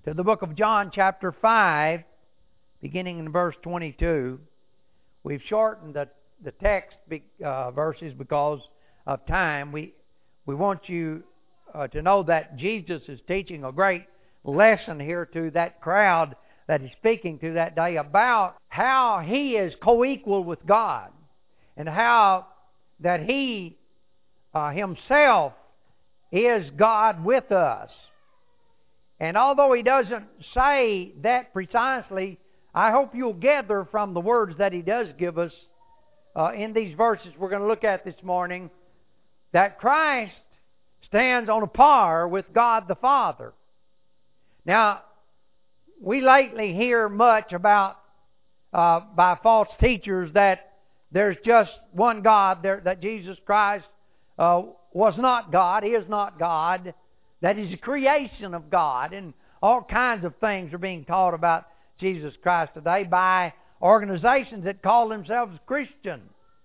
to the book of John chapter 5, beginning in verse 22. We've shortened the text verses because of time. We want you to know that Jesus is teaching a great lesson here to that crowd that he's speaking to that day about how he is co-equal with God and how that he himself is God with us. And although he doesn't say that precisely, I hope you'll gather from the words that he does give us in these verses we're going to look at this morning that Christ stands on a par with God the Father. Now, we lately hear much about by false teachers that there's just one God, that Jesus Christ was not God, is not God, that he's a creation of God, and all kinds of things are being taught about Jesus Christ today by organizations that call themselves Christian.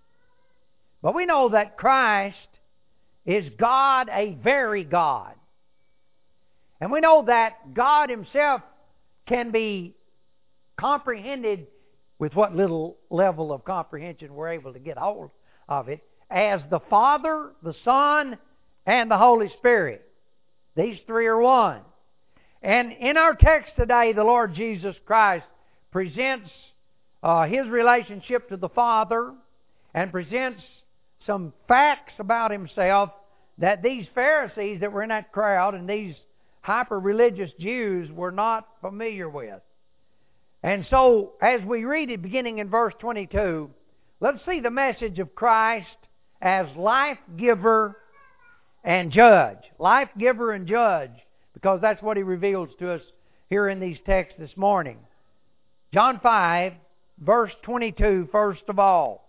But we know that Christ is God, a very God. And we know that God himself can be comprehended with what little level of comprehension we're able to get hold of it as the Father, the Son, and the Holy Spirit. These three are one. And in our text today, the Lord Jesus Christ presents his relationship to the Father and presents some facts about himself that these Pharisees that were in that crowd and these hyper-religious Jews were not familiar with. And so, as we read it beginning in verse 22, let's see the message of Christ as life-giver and judge. Life-giver and judge, because that's what he reveals to us here in these texts this morning. John 5, verse 22, first of all.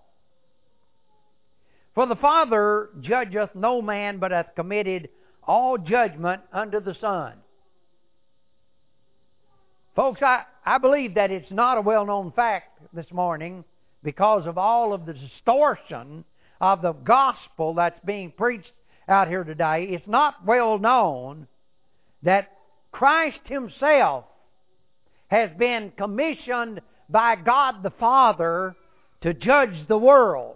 For the Father judgeth no man, but hath committed all judgment unto the Son. Folks, I believe that it's not a well-known fact this morning because of all of the distortion of the gospel that's being preached out here today. It's not well known that Christ himself has been commissioned by God the Father to judge the world.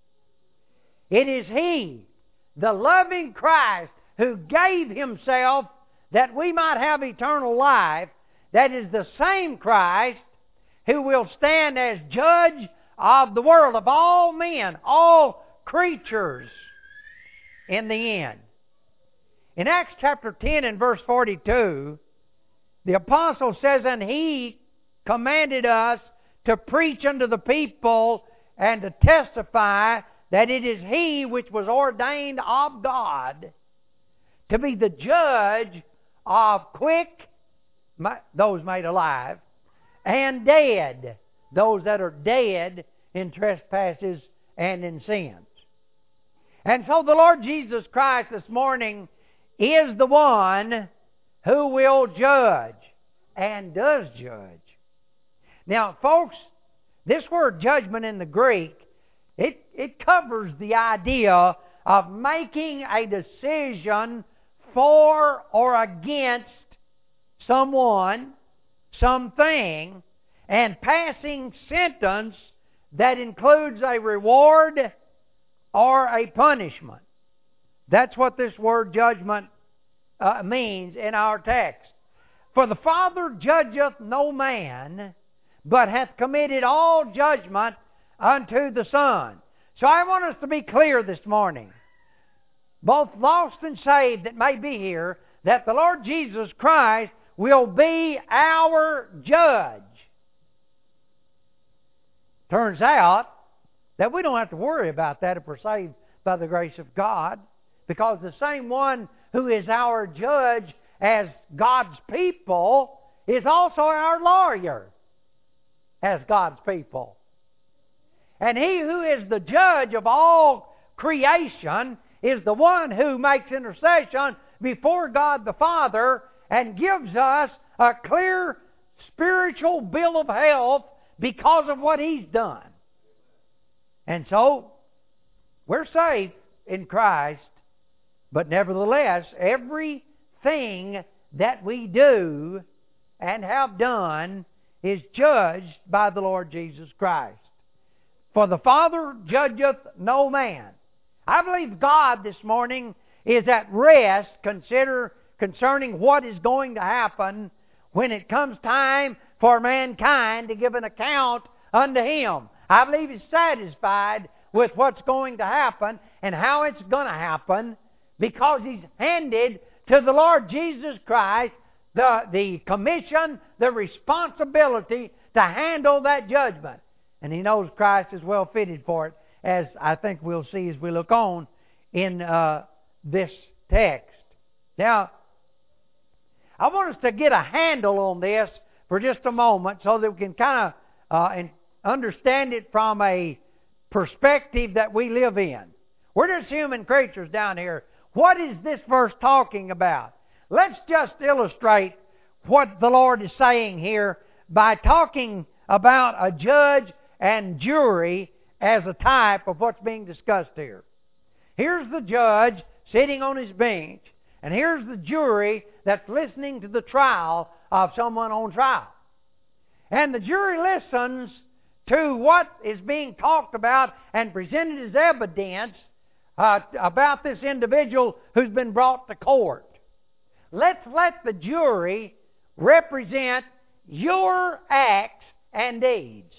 It is he, the loving Christ, who gave himself that we might have eternal life. That is the same Christ who will stand as judge of the world, of all men, all creatures in the end. In Acts chapter 10 and verse 42, the apostle says, and he commanded us to preach unto the people and to testify that it is he which was ordained of God to be the judge of quick, those made alive, and dead, those that are dead in trespasses and in sins. And so the Lord Jesus Christ this morning is the one who will judge and does judge. Now, folks, this word judgment in the Greek, it covers the idea of making a decision for or against someone, something, and passing sentence that includes a reward or a punishment. That's what this word judgment means in our text. For the Father judgeth no man, but hath committed all judgment unto the Son. So I want us to be clear this morning, both lost and saved that may be here, that the Lord Jesus Christ will be our judge. Turns out that we don't have to worry about that if we're saved by the grace of God, because the same one who is our judge as God's people is also our lawyer as God's people. And he who is the judge of all creation is the one who makes intercession before God the Father and gives us a clear spiritual bill of health because of what he's done. And so, we're safe in Christ, but nevertheless, everything that we do and have done is judged by the Lord Jesus Christ. For the Father judgeth no man. I believe God this morning is at rest concerning what is going to happen when it comes time for mankind to give an account unto Him. I believe He's satisfied with what's going to happen and how it's going to happen, because He's handed to the Lord Jesus Christ the commission, the responsibility to handle that judgment. And He knows Christ is well fitted for it, as I think we'll see as we look on in this text. Now, I want us to get a handle on this for just a moment so that we can kind of understand it from a perspective that we live in. We're just human creatures down here. What is this verse talking about? Let's just illustrate what the Lord is saying here by talking about a judge and jury as a type of what's being discussed here. Here's the judge sitting on his bench, and here's the jury that's listening to the trial of someone on trial. And the jury listens to what is being talked about and presented as evidence about this individual who's been brought to court. Let's let the jury represent your acts and deeds.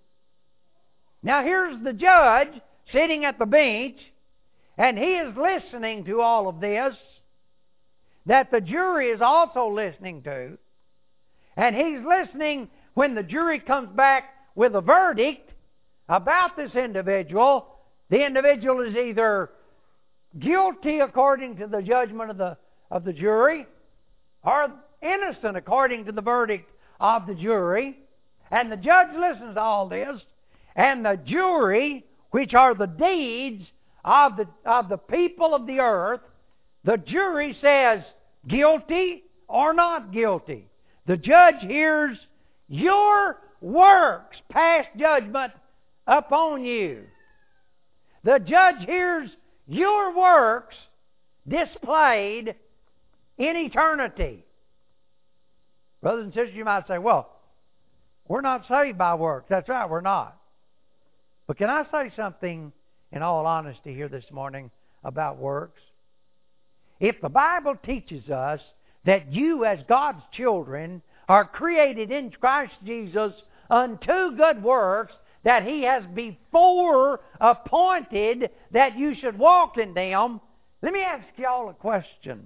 Now here's the judge sitting at the bench, and he is listening to all of this that the jury is also listening to. And he's listening when the jury comes back with a verdict about this individual. The individual is either guilty according to the judgment of the jury, or innocent according to the verdict of the jury. And the judge listens to all this, and the jury, which are the deeds of the people of the earth, the jury says guilty or not guilty. The judge hears your works pass judgment upon you. The judge hears your works displayed in eternity. Brothers and sisters, you might say, well, we're not saved by works. That's right, we're not. But can I say something in all honesty here this morning about works? If the Bible teaches us that you as God's children are created in Christ Jesus unto good works, that He has before appointed that you should walk in them, let me ask y'all a question.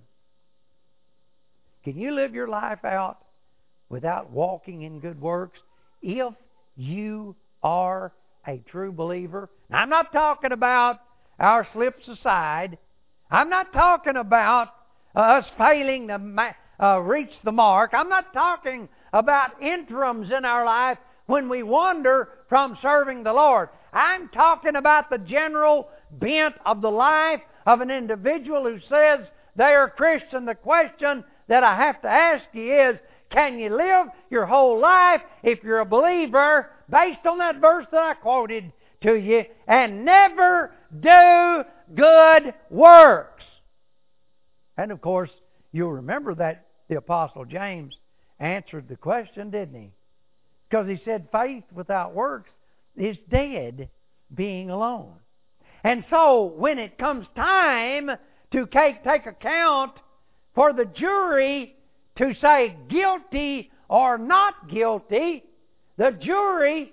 Can you live your life out without walking in good works if you are a true believer? Now, I'm not talking about our slips aside. I'm not talking about us failing to reach the mark. I'm not talking about interims in our life when we wander from serving the Lord. I'm talking about the general bent of the life of an individual who says they are Christian. The question that I have to ask you is, can you live your whole life, if you're a believer, based on that verse that I quoted to you, and never do good works? And of course, you'll remember that the Apostle James answered the question, didn't he? Because he said faith without works is dead being alone. And so when it comes time to take account for the jury to say guilty or not guilty, the jury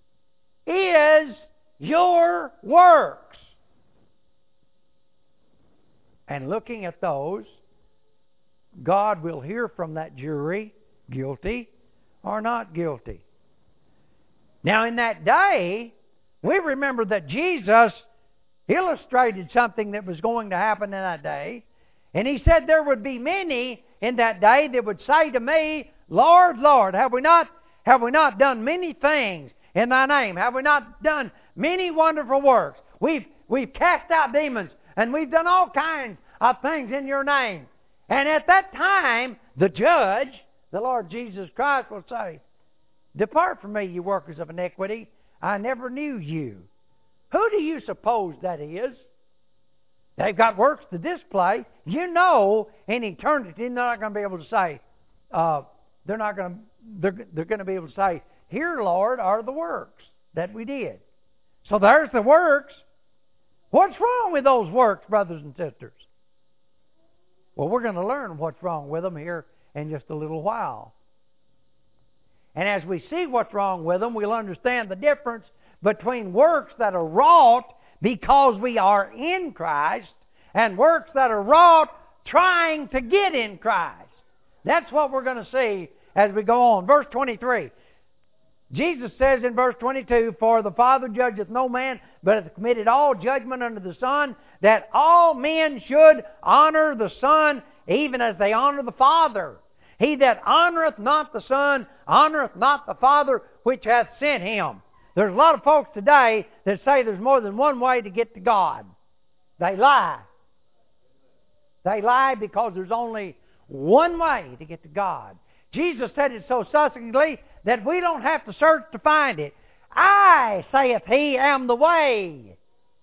is your works. And looking at those, God will hear from that jury, guilty or not guilty. Now in that day, we remember that Jesus illustrated something that was going to happen in that day. And He said there would be many in that day that would say to me, Lord, Lord, have we not done many things in Thy name? Have we not done many wonderful works? We've cast out demons, and we've done all kinds of things in Your name. And at that time, the judge, the Lord Jesus Christ, will say, Depart from me, you workers of iniquity. I never knew you. Who do you suppose that is? They've got works to display. You know, in eternity, they're not going to be able to say, they're going to be able to say, "Here, Lord, are the works that we did." So there's the works. What's wrong with those works, brothers and sisters? Well, we're going to learn what's wrong with them here in just a little while. And as we see what's wrong with them, we'll understand the difference between works that are wrought because we are in Christ and works that are wrought trying to get in Christ. That's what we're going to see as we go on. Verse 23. Jesus says in verse 22, "For the Father judgeth no man, but hath committed all judgment unto the Son, that all men should honor the Son, even as they honor the Father. He that honoreth not the Son, honoreth not the Father which hath sent him." There's a lot of folks today that say there's more than one way to get to God. They lie. They lie because there's only one way to get to God. Jesus said it so succinctly that we don't have to search to find it. "I, saith He, am the way."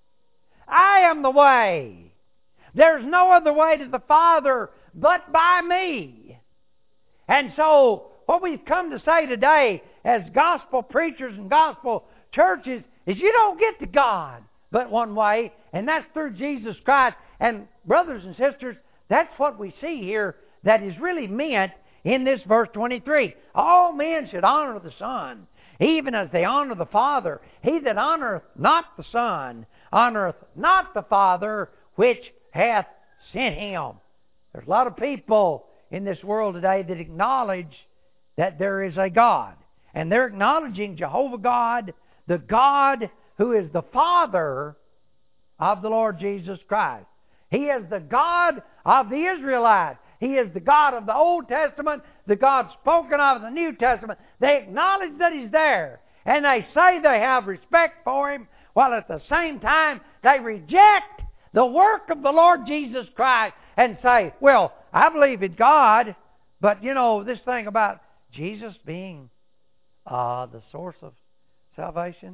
I am the way. There's no other way to the Father but by me. And so, what we've come to say today as gospel preachers and gospel churches is you don't get to God but one way, and that's through Jesus Christ. And brothers and sisters, that's what we see here that is really meant in this verse 23. All men should honor the Son, even as they honor the Father. He that honoreth not the Son, honoreth not the Father which hath sent him. There's a lot of people in this world today that acknowledge that there is a God. And they're acknowledging Jehovah God, the God who is the Father of the Lord Jesus Christ. He is the God of the Israelites. He is the God of the Old Testament, the God spoken of in the New Testament. They acknowledge that He's there. And they say they have respect for Him, while at the same time they reject the work of the Lord Jesus Christ and say, "Well, I believe in God, but this thing about Jesus being the source of salvation,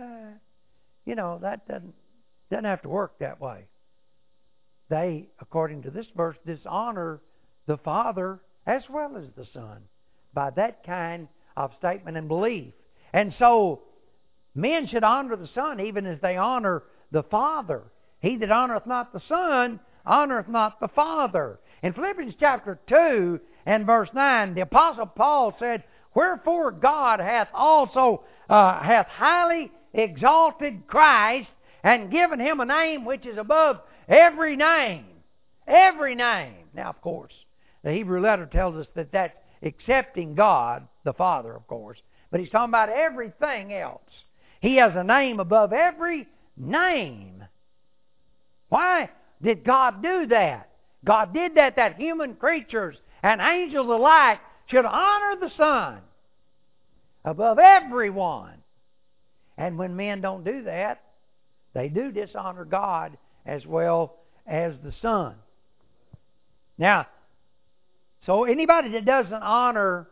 that doesn't have to work that way." They, according to this verse, dishonor the Father as well as the Son by that kind of statement and belief. And so, men should honor the Son even as they honor the Father. He that honoreth not the Son, honoreth not the Father. In Philippians chapter 2 and verse 9, the Apostle Paul said, "Wherefore God hath also hath highly exalted Christ, and given Him a name which is above every name." Every name. Now, of course, the Hebrew letter tells us that that's accepting God, the Father, of course. But he's talking about everything else. He has a name above every name. Why did God do that? God did that human creatures and angels alike should honor the Son above everyone. And when men don't do that, they do dishonor God as well as the Son. Now, so anybody that doesn't honor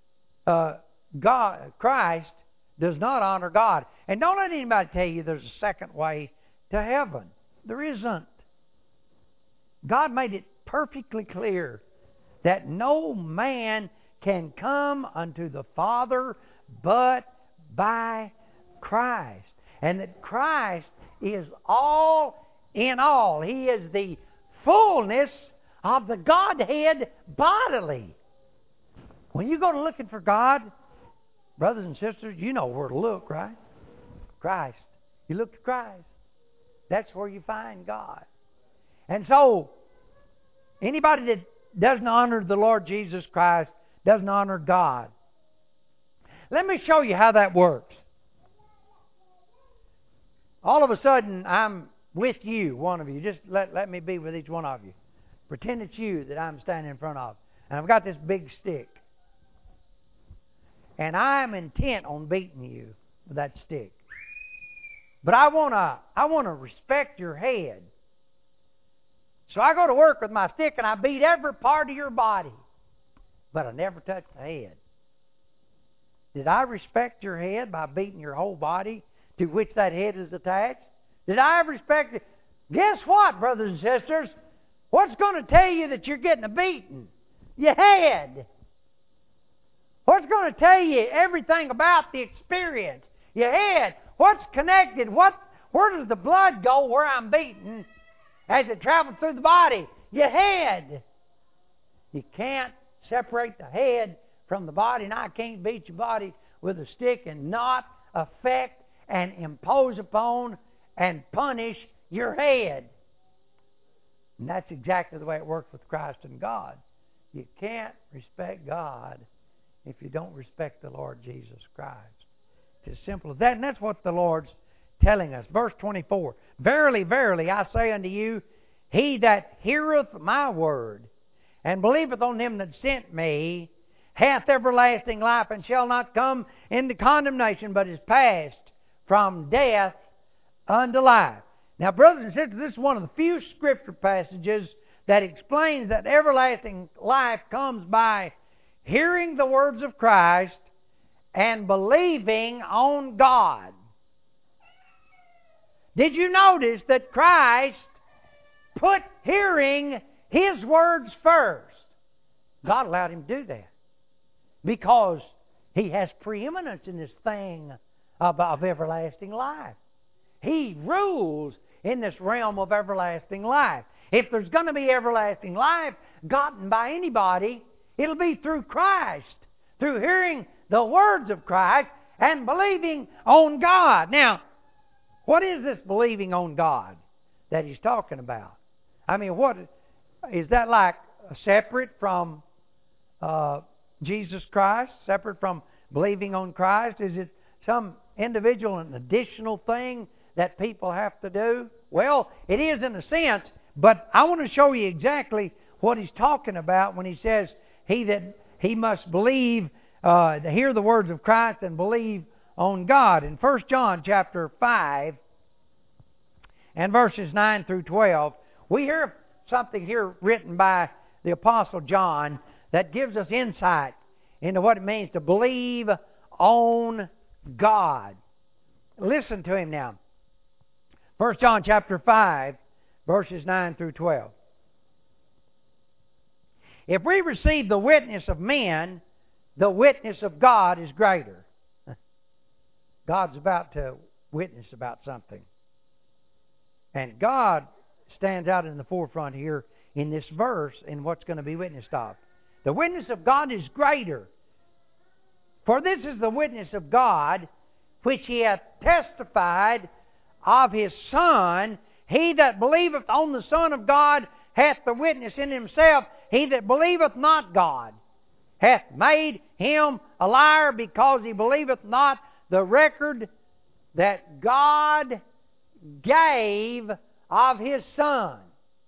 God, Christ, does not honor God. And don't let anybody tell you there's a second way to heaven. There isn't. God made it perfectly clear that no man can come unto the Father but by Christ. And that Christ is all in all. He is the fullness of the Godhead bodily. When you go to looking for God, brothers and sisters, you know where to look, right? Christ. You look to Christ. That's where you find God. And so, anybody that doesn't honor the Lord Jesus Christ doesn't honor God. Let me show you how that works. All of a sudden, I'm with you, one of you. Just let me be with each one of you. Pretend it's you that I'm standing in front of. And I've got this big stick. And I'm intent on beating you with that stick. But I want to respect your head. So I go to work with my stick and I beat every part of your body. But I never touch the head. Did I respect your head by beating your whole body to which that head is attached? Did I respect it? Guess what, brothers and sisters? What's going to tell you that you're getting a beating? Your head. What's going to tell you everything about the experience? Your head. What's connected? Where does the blood go where I'm beaten as it travels through the body? Your head. You can't separate the head from the body, and I can't beat your body with a stick and not affect and impose upon and punish your head. And that's exactly the way it works with Christ and God. You can't respect God if you don't respect the Lord Jesus Christ. It's as simple as that, and that's what the Lord's telling us. Verse 24, Verily, verily, I say unto you, he that heareth my word, and believeth on him that sent me, hath everlasting life, and shall not come into condemnation, but is passed from death unto life. Now, brothers and sisters, this is one of the few Scripture passages that explains that everlasting life comes by hearing the words of Christ and believing on God. Did you notice that Christ put hearing His words first? God allowed Him to do that because He has preeminence in this thing of everlasting life. He rules in this realm of everlasting life. If there's going to be everlasting life gotten by anybody, it'll be through Christ, through hearing the words of Christ and believing on God. Now, what is this believing on God that He's talking about? I mean, what is that, like separate from Jesus Christ, separate from believing on Christ? Is it some individual and additional thing that people have to do? Well, it is in a sense, but I want to show you exactly what He's talking about when He says he must believe, hear the words of Christ and believe on God. In 1 John chapter 5 and verses 9 through 12, we hear something here written by the Apostle John that gives us insight into what it means to believe on God. Listen to him now. 1 John chapter 5, verses 9 through 12. If we receive the witness of men, the witness of God is greater. God's about to witness about something. And God stands out in the forefront here in this verse in what's going to be witnessed of. The witness of God is greater. For this is the witness of God, which He hath testified of His Son. He that believeth on the Son of God hath the witness in himself. He that believeth not God hath made him a liar, because he believeth not the record that God gave of His Son.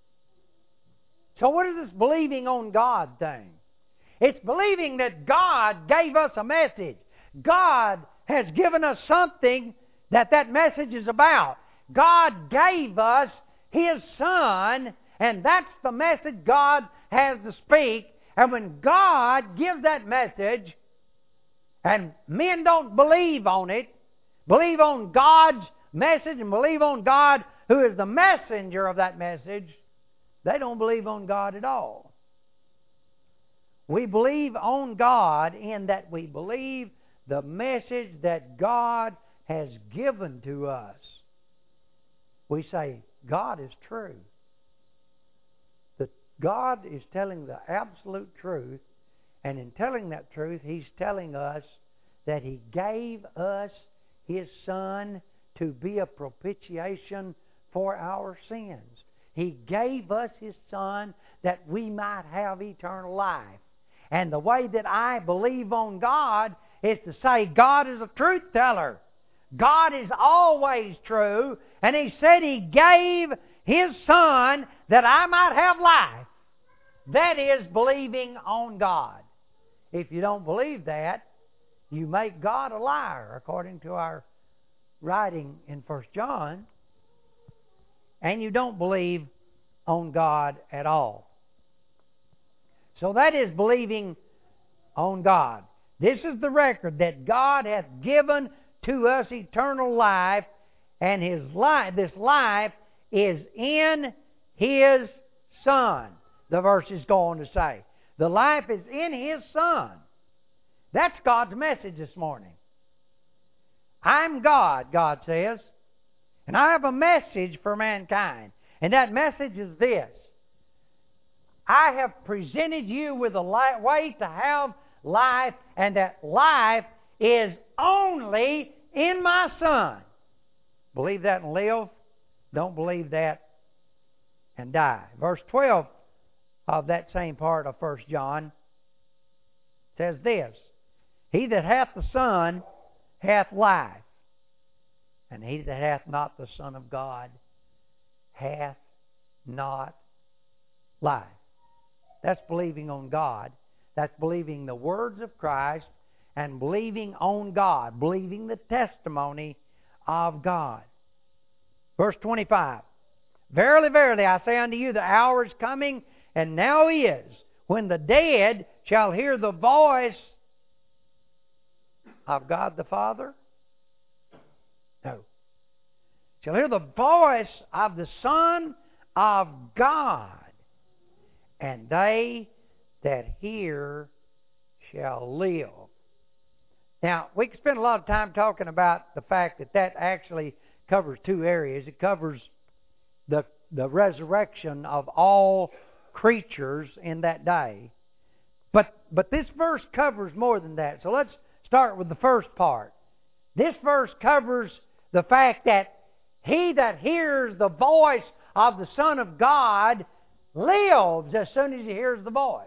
So what is this believing on God thing? It's believing that God gave us a message. God has given us something that message is about. God gave us His Son, and that's the message God has to speak. And when God gives that message, and men don't believe on it, believe on God's message and believe on God who is the messenger of that message, they don't believe on God at all. We believe on God in that we believe the message that God has given to us. We say, God is true. That God is telling the absolute truth, and in telling that truth, He's telling us that He gave us His Son to be a propitiation for our sins. He gave us His Son that we might have eternal life. And the way that I believe on God is to say God is a truth teller. God is always true, and He said He gave His Son that I might have life. That is believing on God. If you don't believe that, you make God a liar, according to our writing in 1 John, and you don't believe on God at all. So that is believing on God. This is the record that God hath given to us eternal life, and this life is in His Son. The verse is going to say. The life is in His Son. That's God's message this morning. I'm God, God says, and I have a message for mankind. And that message is this: I have presented you with a way to have life, and that life is only in my Son. Believe that and live. Don't believe that and die. Verse 12 of that same part of 1 John says this: He that hath the Son hath life, and he that hath not the Son of God hath not life. That's believing on God. That's believing the words of Christ and believing on God, believing the testimony of God. Verse 25, Verily, verily, I say unto you, the hour is coming, and now is, when the dead shall hear the voice of God the Father. No. Shall hear the voice of the Son of God, and they that hear shall live. Now, we can spend a lot of time talking about the fact that that actually covers two areas. It covers the resurrection of all creatures in that day. But this verse covers more than that. So let's start with the first part. This verse covers the fact that he that hears the voice of the Son of God lives as soon as he hears the voice.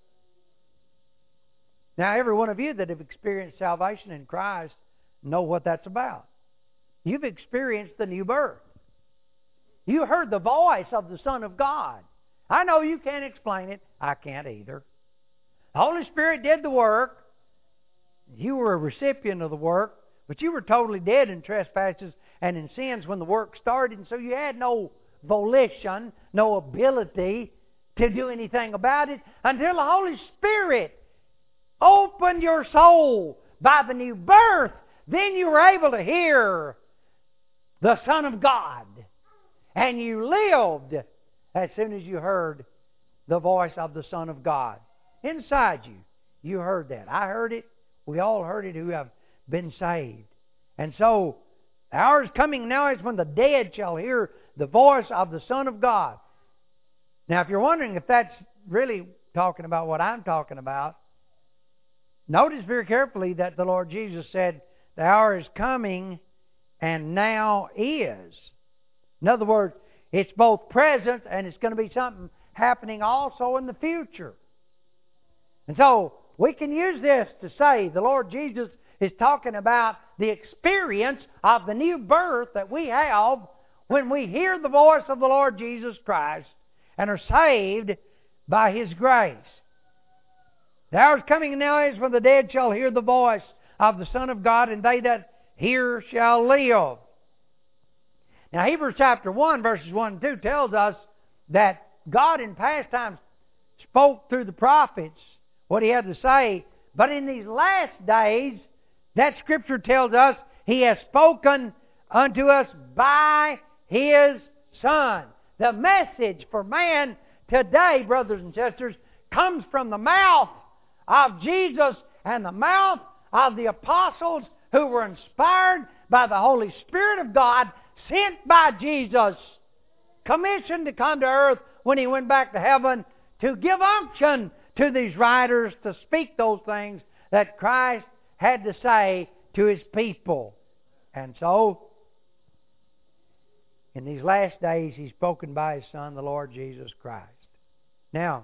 Now, every one of you that have experienced salvation in Christ know what that's about. You've experienced the new birth. You heard the voice of the Son of God. I know you can't explain it. I can't either. The Holy Spirit did the work. You were a recipient of the work, but you were totally dead in trespasses and in sins when the work started, and so you had no volition, no ability to do anything about it until the Holy Spirit opened your soul by the new birth. Then you were able to hear the Son of God, and you lived as soon as you heard the voice of the Son of God. Inside you, you heard that. I heard it. We all heard it who have been saved. And so, the hour is coming now is when the dead shall hear the voice of the Son of God. Now, if you're wondering if that's really talking about what I'm talking about, notice very carefully that the Lord Jesus said, the hour is coming and now is. In other words, it's both present and it's going to be something happening also in the future. And so, we can use this to say the Lord Jesus is talking about the experience of the new birth that we have when we hear the voice of the Lord Jesus Christ and are saved by His grace. The hour is coming and now is when the dead shall hear the voice of the Son of God, and they that hear shall live. Now, Hebrews chapter 1, verses 1 and 2 tells us that God in past times spoke through the prophets what He had to say, but in these last days, that Scripture tells us He has spoken unto us by His Son. The message for man today, brothers and sisters, comes from the mouth of Jesus and the mouth of the apostles who were inspired by the Holy Spirit of God, sent by Jesus, commissioned to come to earth when He went back to heaven to give unction to these writers to speak those things that Christ had to say to His people. And so, in these last days, He's spoken by His Son, the Lord Jesus Christ. Now,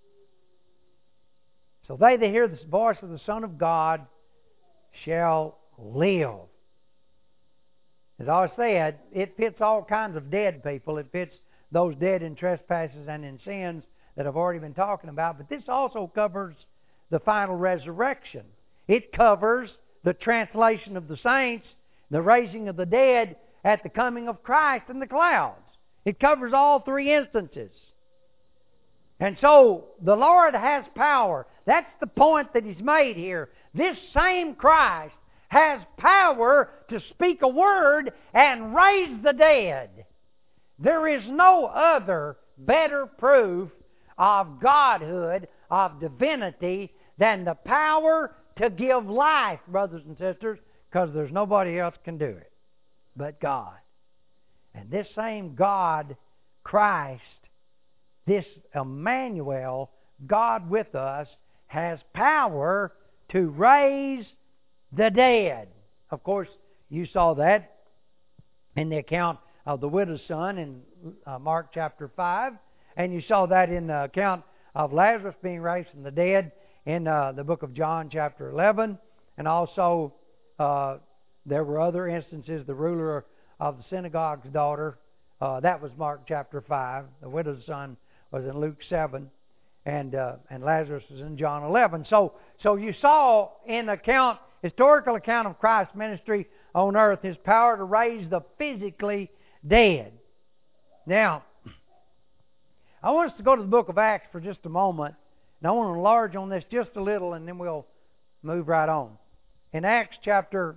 so they that hear the voice of the Son of God shall live. As I said, it fits all kinds of dead people. It fits those dead in trespasses and in sins that I've already been talking about. But this also covers the final resurrection. It covers the translation of the saints, the raising of the dead at the coming of Christ in the clouds. It covers all three instances. And so, the Lord has power. That's the point that He's made here. This same Christ has power to speak a word and raise the dead. There is no other better proof of godhood, of divinity, than the power to give life, brothers and sisters, because there's nobody else can do it but God. And this same God, Christ, this Emmanuel, God with us, has power to raise the dead. Of course, you saw that in the account of the widow's son in Mark chapter 5. And you saw that in the account of Lazarus being raised from the dead in the book of John chapter 11. And also there were other instances. The ruler of the synagogue's daughter, that was Mark chapter 5. The widow's son was in Luke 7. And Lazarus was in John 11. So you saw in the historical account of Christ's ministry on earth, His power to raise the physically dead. Now, I want us to go to the book of Acts for just a moment, and I want to enlarge on this just a little, and then we'll move right on. In Acts chapter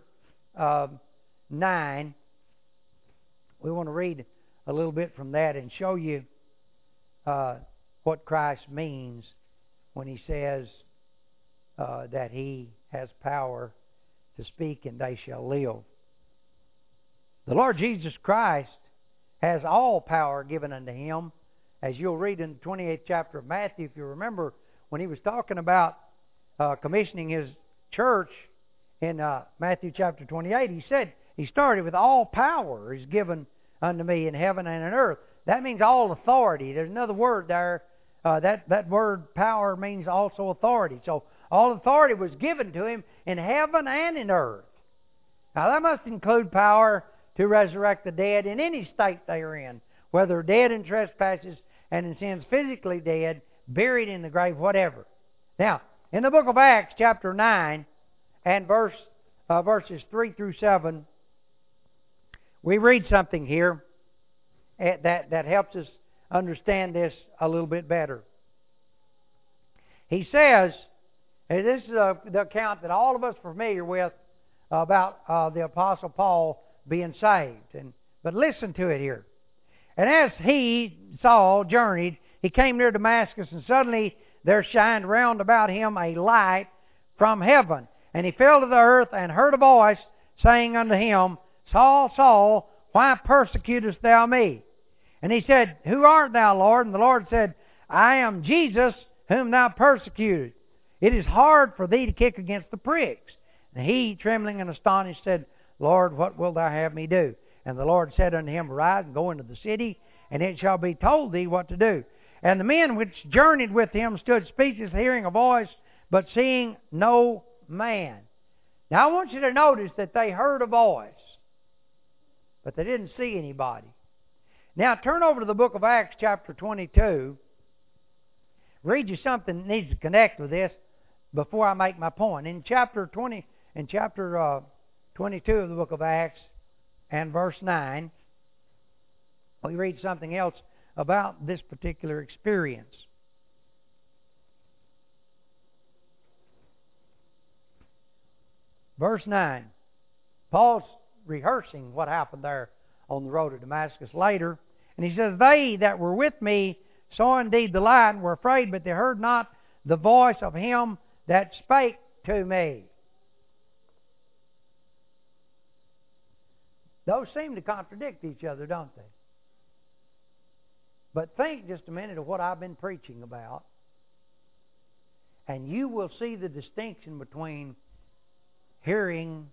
9, we want to read a little bit from that and show you what Christ means when He says that He has power to speak and they shall live. The Lord Jesus Christ has all power given unto Him. As you'll read in the 28th chapter of Matthew, if you remember, when He was talking about commissioning His church in Matthew chapter 28, He said, He started with all power is given unto me in heaven and in earth. That means all authority. There's another word there. That word power means also authority. So all authority was given to Him in heaven and in earth. Now that must include power to resurrect the dead in any state they are in, whether dead in trespasses and in sins, physically dead, buried in the grave, whatever. Now, in the book of Acts, chapter 9, and verses 3 through 7, we read something here that helps us understand this a little bit better. He says, and this is the account that all of us are familiar with about the Apostle Paul being saved. But listen to it here. And as he, Saul, journeyed, he came near Damascus, and suddenly there shined round about him a light from heaven. And he fell to the earth and heard a voice saying unto him, Saul, Saul, why persecutest thou me? And he said, Who art thou, Lord? And the Lord said, I am Jesus, whom thou persecutest. It is hard for thee to kick against the pricks. And he, trembling and astonished, said, Lord, what wilt thou have me do? And the Lord said unto him, Arise and go into the city, and it shall be told thee what to do. And the men which journeyed with him stood speechless, hearing a voice, but seeing no man. Now I want you to notice that they heard a voice, but they didn't see anybody. Now turn over to the book of Acts chapter 22. Read you something that needs to connect with this before I make my point. In chapter 22 of the book of Acts and verse 9, we read something else about this particular experience. Verse 9. Paul's rehearsing what happened there on the road to Damascus later. And he says, They that were with me saw indeed the light and were afraid, but they heard not the voice of him that spake to me. Those seem to contradict each other, don't they? But think just a minute of what I've been preaching about, and you will see the distinction between hearing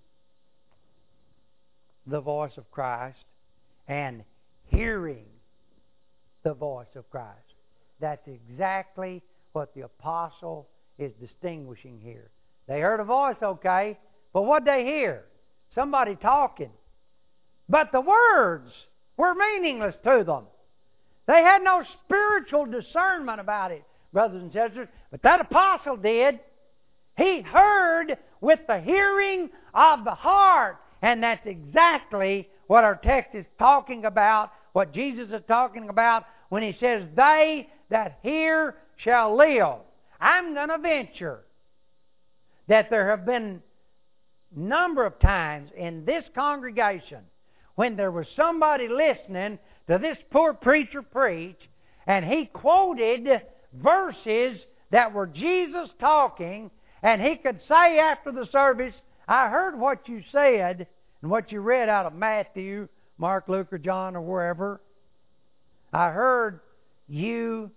the voice of Christ and hearing the voice of Christ. That's exactly what the apostle is distinguishing here. They heard a voice, okay, but what they hear? Somebody talking. But the words were meaningless to them. They had no spiritual discernment about it, brothers and sisters. But that apostle did. He heard with the hearing of the heart. And that's exactly what our text is talking about, what Jesus is talking about when He says, They that hear shall live. I'm going to venture that there have been a number of times in this congregation when there was somebody listening to this poor preacher preach, and he quoted verses that were Jesus talking, And he could say after the service, I heard what you said and what you read out of Matthew, Mark, Luke, or John, or wherever. I heard you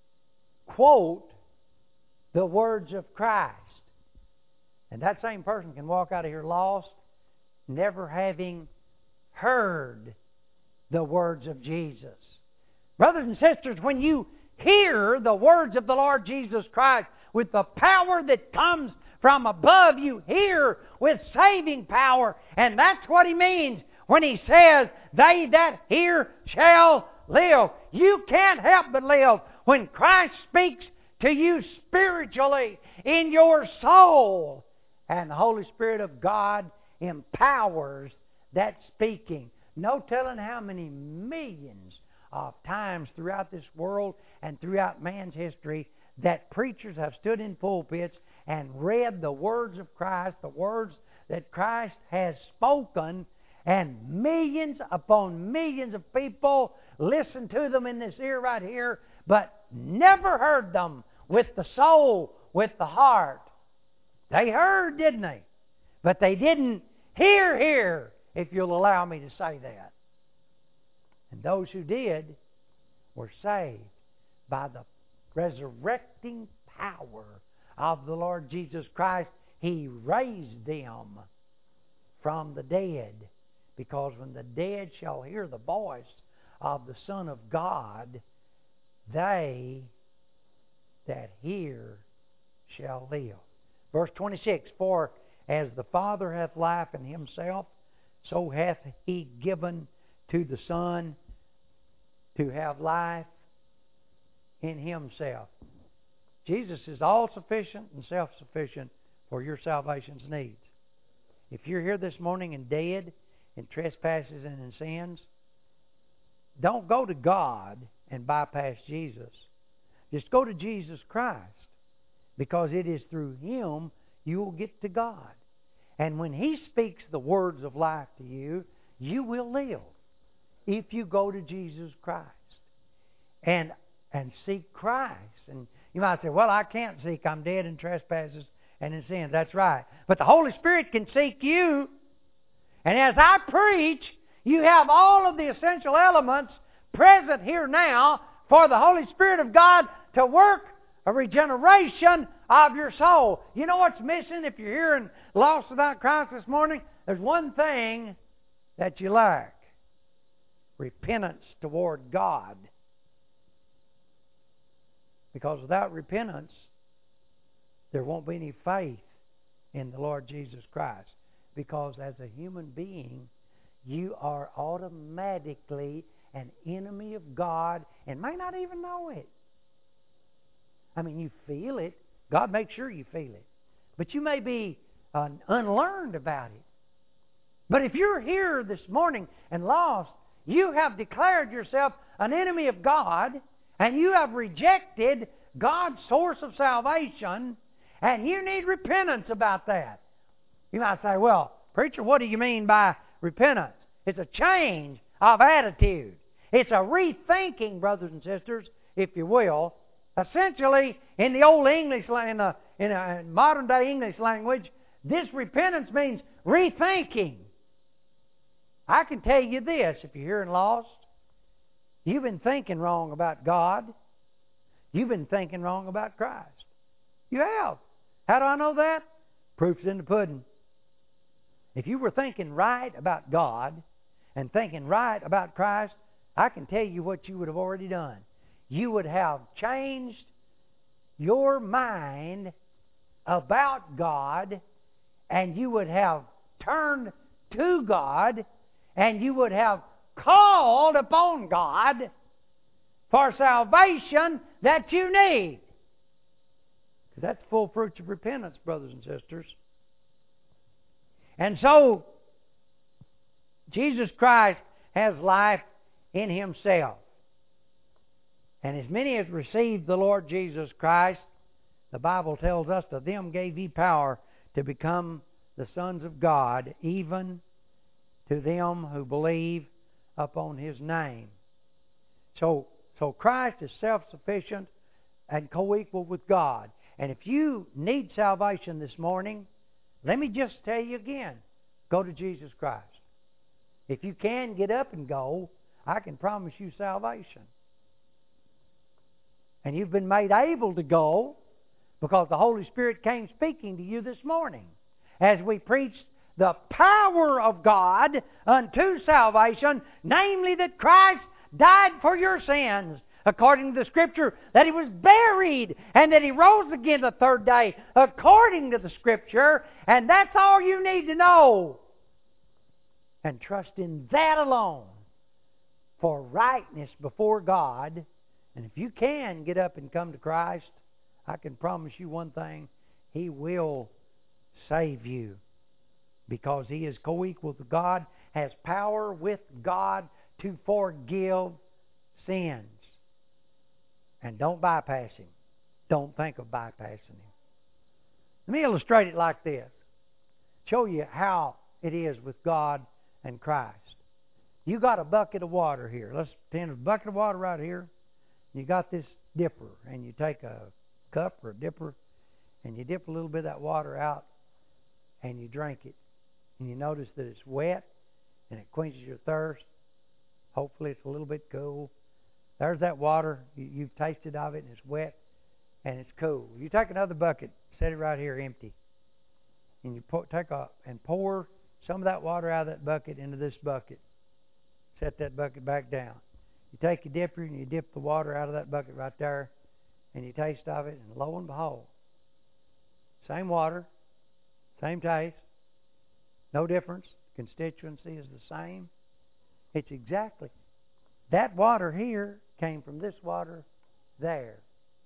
quote the words of Christ. And that same person can walk out of here lost, never having heard the words of Jesus. Brothers and sisters, when you hear the words of the Lord Jesus Christ with the power that comes from above, you hear with saving power. And that's what He means when He says, they that hear shall live. You can't help but live when Christ speaks to you spiritually in your soul. And the Holy Spirit of God empowers that speaking. No telling how many millions of times throughout this world and throughout man's history that preachers have stood in pulpits and read the words of Christ, the words that Christ has spoken, and millions upon millions of people listen to them in this ear right here, but never heard them with the soul, with the heart. They heard, didn't they? But they didn't hear, if you'll allow me to say that. And those who did were saved by the resurrecting power of the Lord Jesus Christ. He raised them from the dead. Because when the dead shall hear the voice of the Son of God, they that hear shall live. Verse 26, for as the Father hath life in Himself, so hath He given to the Son to have life in Himself. Jesus is all-sufficient and self-sufficient for your salvation's needs. If you're here this morning and dead in trespasses and in sins, don't go to God and bypass Jesus. Just go to Jesus Christ, because it is through Him you will get to God. And when He speaks the words of life to you, you will live if you go to Jesus Christ and seek Christ. And you might say, well, I can't seek. I'm dead in trespasses and in sins. That's right. But the Holy Spirit can seek you. And as I preach, you have all of the essential elements present here now for the Holy Spirit of God to work a regeneration of your soul. You know what's missing if you're here and lost without Christ this morning? There's one thing that you lack. Repentance toward God. Because without repentance, there won't be any faith in the Lord Jesus Christ. Because as a human being, you are automatically an enemy of God and may not even know it. I mean, you feel it. God makes sure you feel it. But you may be unlearned about it. But if you're here this morning and lost, you have declared yourself an enemy of God, and you have rejected God's source of salvation, and you need repentance about that. You might say, well, preacher, what do you mean by repentance? It's a change of attitude. It's a rethinking, brothers and sisters, if you will. Essentially, in the old English, in a modern day English language, this repentance means rethinking. I can tell you this, if you're here and lost, you've been thinking wrong about God. You've been thinking wrong about Christ. You have. How do I know that? Proof's in the pudding. If you were thinking right about God and thinking right about Christ, I can tell you what you would have already done. You would have changed your mind about God, and you would have turned to God, and you would have called upon God for salvation that you need. Because that's full fruits of repentance, brothers and sisters. And so, Jesus Christ has life in Himself. And as many as received the Lord Jesus Christ, the Bible tells us, to them gave He power to become the sons of God, even to them who believe upon His name. So Christ is self-sufficient and co-equal with God. And if you need salvation this morning, let me just tell you again, go to Jesus Christ. If you can get up and go, I can promise you salvation. And you've been made able to go because the Holy Spirit came speaking to you this morning as we preached the power of God unto salvation, namely that Christ died for your sins, according to the Scripture, that He was buried and that He rose again the third day, according to the Scripture, and that's all you need to know. And trust in that alone for rightness before God. And if you can get up and come to Christ, I can promise you one thing, He will save you. Because He is co-equal to God, has power with God to forgive sins. And don't bypass Him. Don't think of bypassing Him. Let me illustrate it like this. Show you how it is with God and Christ. You got a bucket of water here. Let's pretend a bucket of water right here. You got this dipper, and you take a cup or a dipper, and you dip a little bit of that water out, and you drink it. And you notice that it's wet, and it quenches your thirst. Hopefully it's a little bit cool. There's that water. You've tasted of it, and it's wet, and it's cool. You take another bucket, set it right here empty, and you pour some of that water out of that bucket into this bucket. Set that bucket back down. You take your dipper, and you dip the water out of that bucket right there, and you taste of it, and lo and behold, same water, same taste, no difference. Constituency is the same. It's exactly. That water here came from this water there.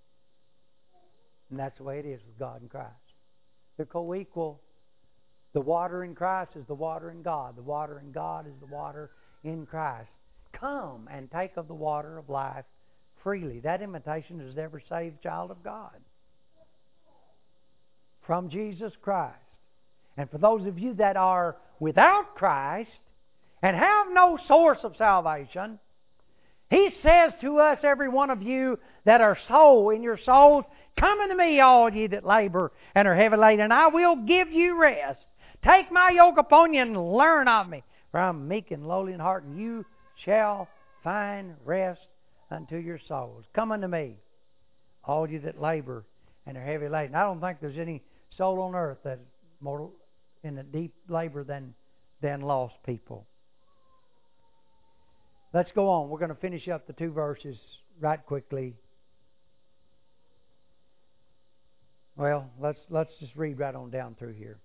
And that's the way it is with God and Christ. They're co-equal. The water in Christ is the water in God. The water in God is the water in Christ. Come and take of the water of life freely. That invitation is every saved child of God. From Jesus Christ. And for those of you that are without Christ and have no source of salvation, He says to us, every one of you that are in your souls, come unto me, all ye that labor and are heavy laden, and I will give you rest. Take my yoke upon you and learn of me, for I am meek and lowly in heart, and you shall find rest unto your souls. Come unto me, all you that labor and are heavy laden. I don't think there's any soul on earth that's more in a deep labor than lost people. Let's go on. We're going to finish up the 2 verses right quickly. Well, let's just read right on down through here.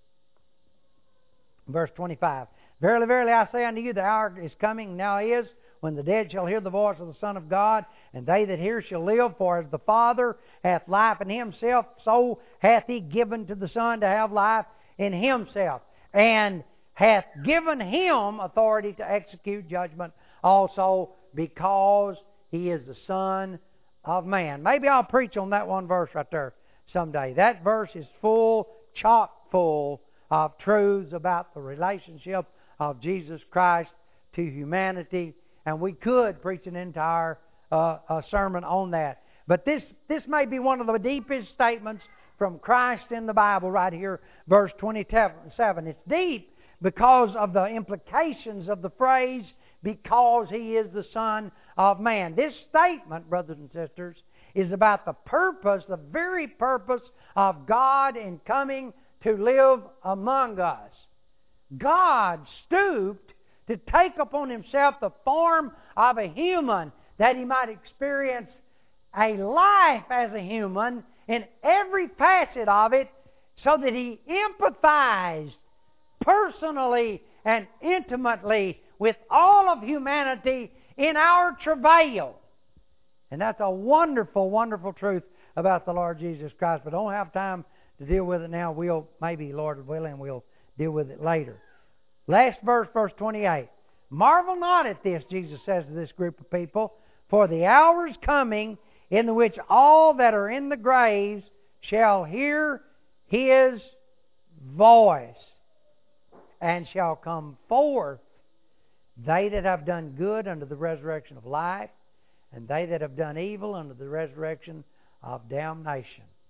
Verse 25. Verily, verily, I say unto you, the hour is coming, now is, when the dead shall hear the voice of the Son of God, and they that hear shall live. For as the Father hath life in Himself, so hath He given to the Son to have life in Himself, and hath given Him authority to execute judgment also, because He is the Son of Man. Maybe I'll preach on that one verse right there someday. That verse is chock full of truths about the relationship of Jesus Christ to humanity, and we could preach an entire sermon on that. But this may be one of the deepest statements from Christ in the Bible right here, verse 27. It's deep because of the implications of the phrase, because He is the Son of Man. This statement, brothers and sisters, is about the purpose, the very purpose of God in coming to live among us. God stooped to take upon Himself the form of a human, that He might experience a life as a human in every facet of it, so that He empathized personally and intimately with all of humanity in our travail. And that's a wonderful, wonderful truth about the Lord Jesus Christ. But I don't have time to deal with it now. We'll, maybe, Lord willing, we'll deal with it later. Last verse, verse 28. Marvel not at this, Jesus says to this group of people, for the hour is coming in the which all that are in the graves shall hear His voice, and shall come forth, they that have done good unto the resurrection of life, and they that have done evil unto the resurrection of damnation.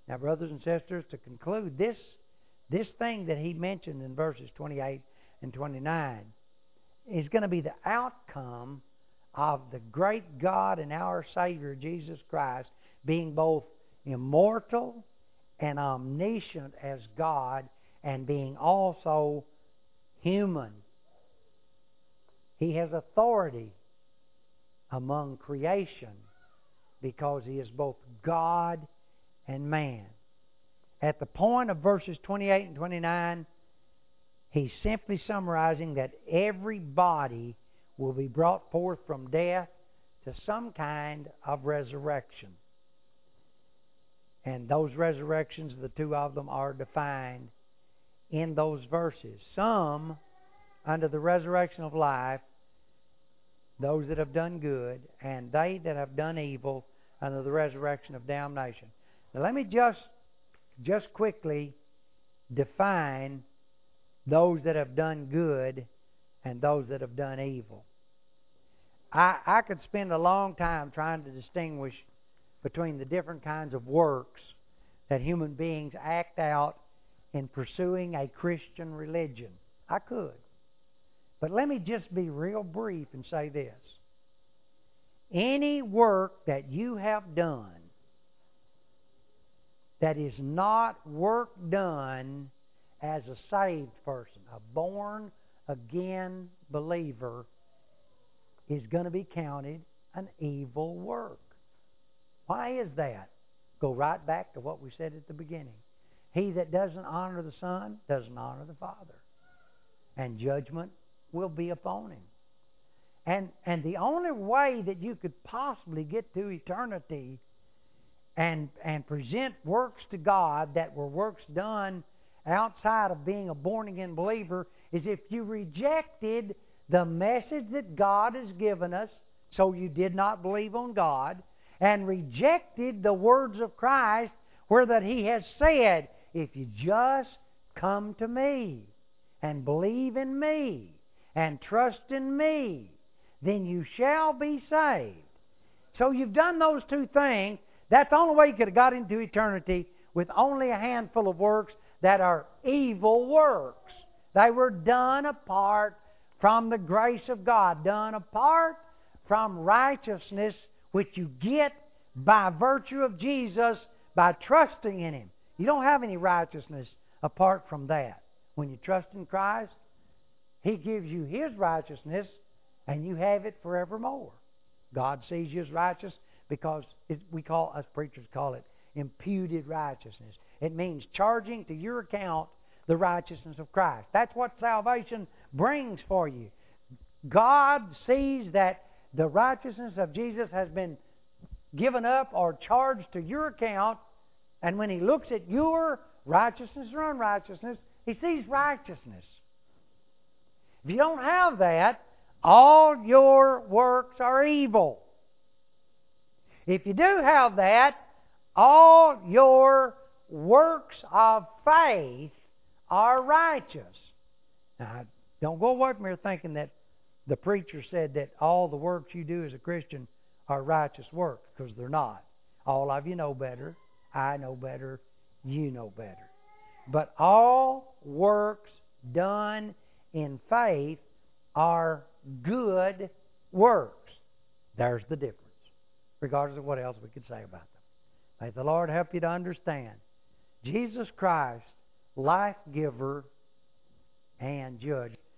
Now, brothers and sisters, to conclude, this thing that he mentioned in verses 28 and 29 is going to be the outcome of the great God and our Savior, Jesus Christ, being both immortal and omniscient as God, and being also human. He has authority among creation because he is both God and man. At the point of verses 28 and 29, he's simply summarizing that every body will be brought forth from death to some kind of resurrection. And those resurrections, the two of them, are defined in those verses. Some under the resurrection of life, those that have done good, and they that have done evil under the resurrection of damnation. Now let me just quickly define those that have done good and those that have done evil. I could spend a long time trying to distinguish between the different kinds of works that human beings act out in pursuing a Christian religion. I could. But let me just be real brief and say this. Any work that you have done that is not work done as a saved person, a born-again believer, is going to be counted an evil work. Why is that? Go right back to what we said at the beginning. He that doesn't honor the Son doesn't honor the Father. And judgment will be upon him. And the only way that you could possibly get to eternity and present works to God that were works done outside of being a born-again believer is if you rejected the message that God has given us, so you did not believe on God, and rejected the words of Christ where that He has said, if you just come to me and believe in me and trust in me, then you shall be saved. So you've done those two things. That's the only way you could have got into eternity, with only a handful of works that are evil works. They were done apart from the grace of God, done apart from righteousness, which you get by virtue of Jesus by trusting in Him. You don't have any righteousness apart from that. When you trust in Christ, He gives you His righteousness, and you have it forevermore. God sees you as righteous because us preachers call it imputed righteousness. It means charging to your account the righteousness of Christ. That's what salvation brings for you. God sees that the righteousness of Jesus has been given up or charged to your account, and when He looks at your righteousness or unrighteousness, He sees righteousness. If you don't have that, all your works are evil. If you do have that, all your works of faith are righteous. Now, don't go away from here thinking that the preacher said that all the works you do as a Christian are righteous works, because they're not. All of you know better. I know better. You know better. But all works done in faith are good works. There's the difference, regardless of what else we could say about them. May the Lord help you to understand. Jesus Christ, life giver and judge.